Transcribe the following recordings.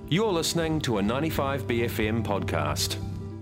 You're listening to a 95BFM podcast.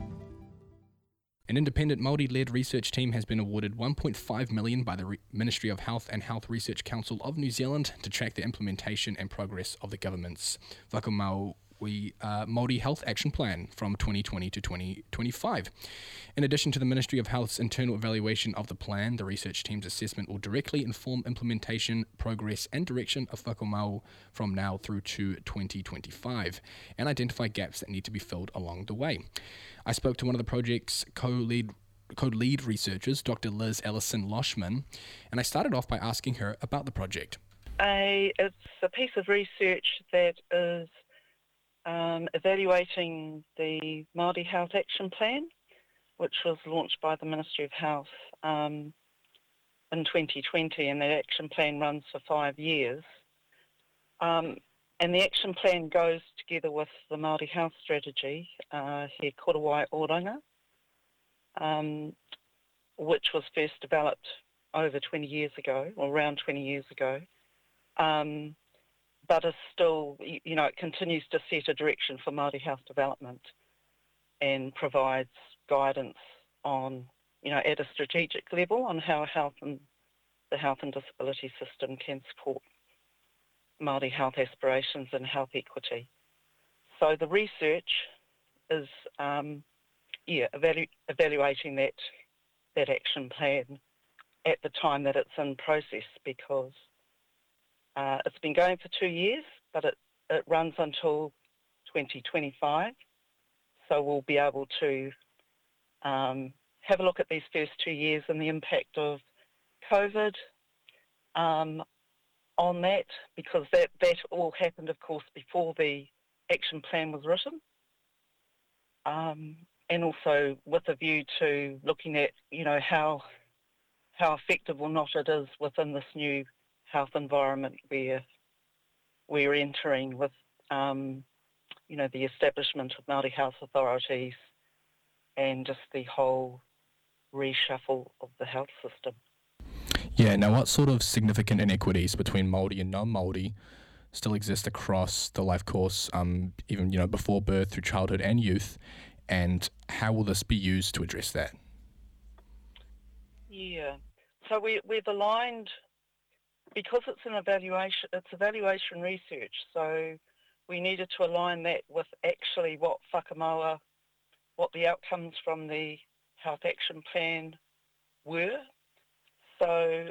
An independent Māori-led research team has been awarded $1.5 million by the Ministry of Health and Health Research Council of New Zealand to track the implementation and progress of the government's Whakamaui Māori Health Action Plan from 2020 to 2025. In addition to the Ministry of Health's internal evaluation of the plan, the research team's assessment will directly inform implementation, progress and direction of Whakamau from now through to 2025 and identify gaps that need to be filled along the way. I spoke to one of the project's co-lead researchers, Dr. Liz Ellison-Loshman, and I started off by asking her about the project. It's a piece of research that is evaluating the Māori Health Action Plan, which was launched by the Ministry of Health in 2020, and that action plan runs for 5 years. And the action plan goes together with the Māori Health Strategy, He Korowai Oranga, which was first developed over 20 years ago, or around 20 years ago, but is still, it continues to set a direction for Māori health development and provides guidance on, at a strategic level on how the health and disability system can support Māori health aspirations and health equity. So the research is, evaluating that action plan at the time that it's in process, because it's been going for 2 years, but it runs until 2025. So we'll be able to have a look at these first 2 years and the impact of COVID on that, because that all happened, of course, before the action plan was written, and also with a view to looking at, how effective or not it is within this new health environment where we're entering with, the establishment of Māori health authorities and just the whole reshuffle of the health system. Yeah, now what sort of significant inequities between Māori and non-Māori still exist across the life course, even, before birth, through childhood and youth, and how will this be used to address that? Yeah, so we've aligned, because it's evaluation research, so we needed to align that with actually what the outcomes from the Health Action Plan were. So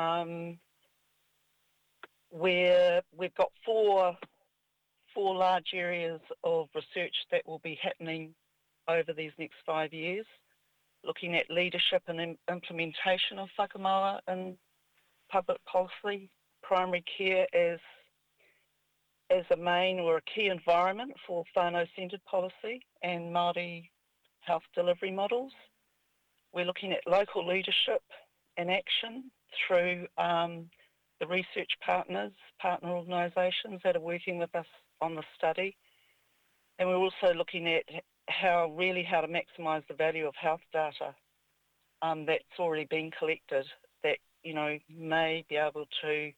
we've got four large areas of research that will be happening over these next 5 years, looking at leadership and implementation of whakamaua in public policy, primary care as a main or a key environment for whānau-centred policy and Māori health delivery models. We're looking at local leadership and action through the research partner organisations that are working with us on the study. And we're also looking at how to maximise the value of health data that's already been collected that, may be able to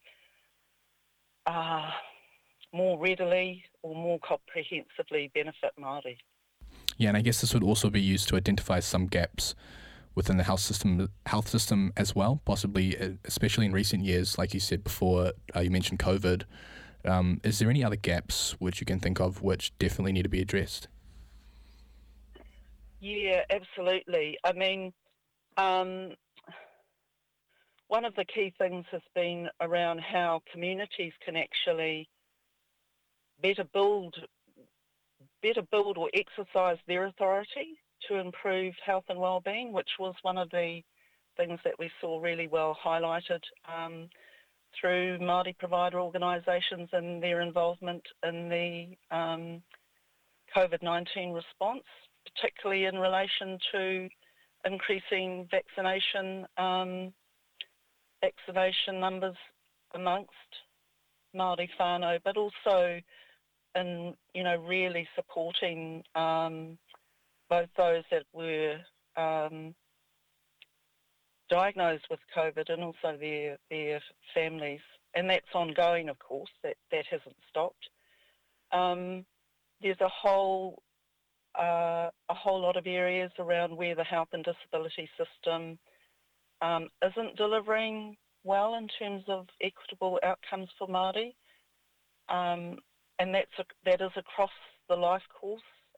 more readily or more comprehensively benefit Māori. Yeah, and I guess this would also be used to identify some gaps within the health system as well, possibly, especially in recent years, like you said before, you mentioned COVID. Is there any other gaps which you can think of which definitely need to be addressed? Yeah, absolutely. I mean, one of the key things has been around how communities can actually better build or exercise their authority to improve health and wellbeing, which was one of the things that we saw really well highlighted through Māori provider organisations and their involvement in the COVID-19 response, particularly in relation to increasing vaccination numbers amongst Māori whānau, but also in, really supporting both those that were diagnosed with COVID and also their families. And that's ongoing, of course, that hasn't stopped. there's a whole lot of areas around where the health and disability system isn't delivering well in terms of equitable outcomes for Māori, and that is across the life course,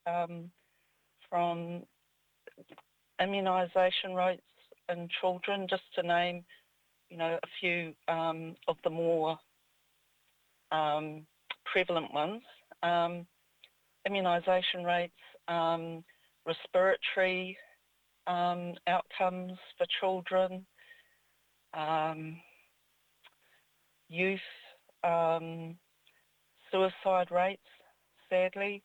from immunisation rates in children, just to name, a few of the more prevalent ones. Immunisation rates, respiratory outcomes for children, youth, suicide rates, sadly,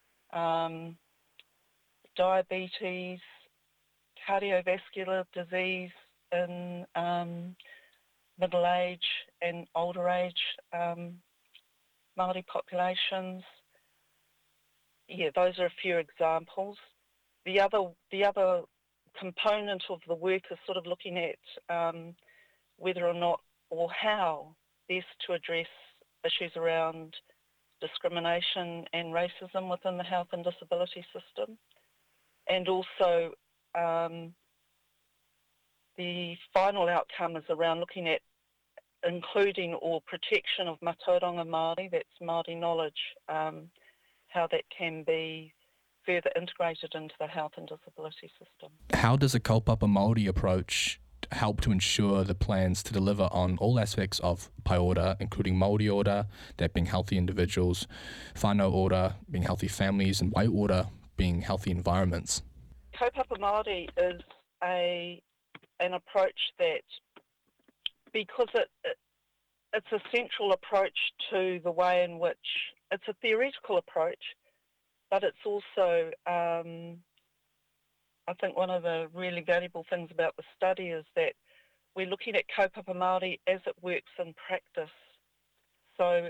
diabetes, cardiovascular disease in middle age and older age Māori populations. Yeah, those are a few examples. The other component of the work is sort of looking at whether or not or how best to address issues around discrimination and racism within the health and disability system. And also the final outcome is around looking at including or protection of matauranga Māori, that's Māori knowledge, how that can be further integrated into the health and disability system. How does a kaupapa Māori approach help to ensure the plans to deliver on all aspects of pai ora, including Māori ora, that being healthy individuals, whānau ora, being healthy families, and wai ora, being healthy environments? Kaupapa Māori is an approach that, because it's a central approach to the way in which, it's a theoretical approach, but it's also, I think one of the really valuable things about the study is that we're looking at kaupapa Māori as it works in practice. So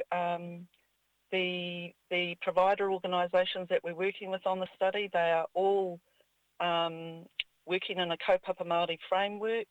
the provider organisations that we're working with on the study, they are all working in a kaupapa Māori framework,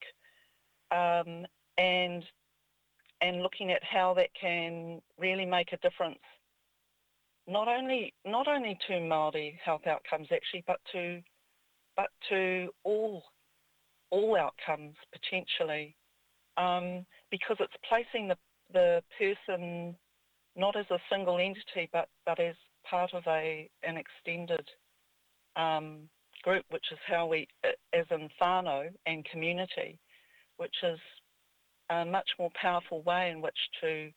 and looking at how that can really make a difference, not only to Māori health outcomes actually, but to all outcomes potentially, because it's placing the person not as a single entity, but as part of an extended group, which is how we, as in whānau and community, which is a much more powerful way in which to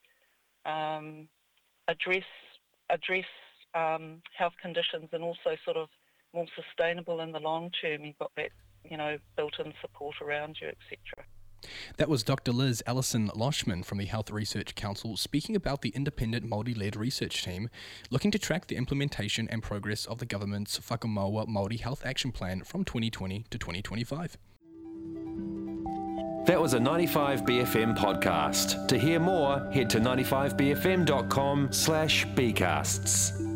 address health conditions, and also sort of more sustainable in the long term. You've got that, built-in support around you, etc. That was Dr. Liz Ellison-Loshman from the Health Research Council speaking about the independent Māori-led research team looking to track the implementation and progress of the government's Whakamaua Māori Health Action Plan from 2020 to 2025. That was a 95BFM podcast. To hear more, head to 95bfm.com/bcasts.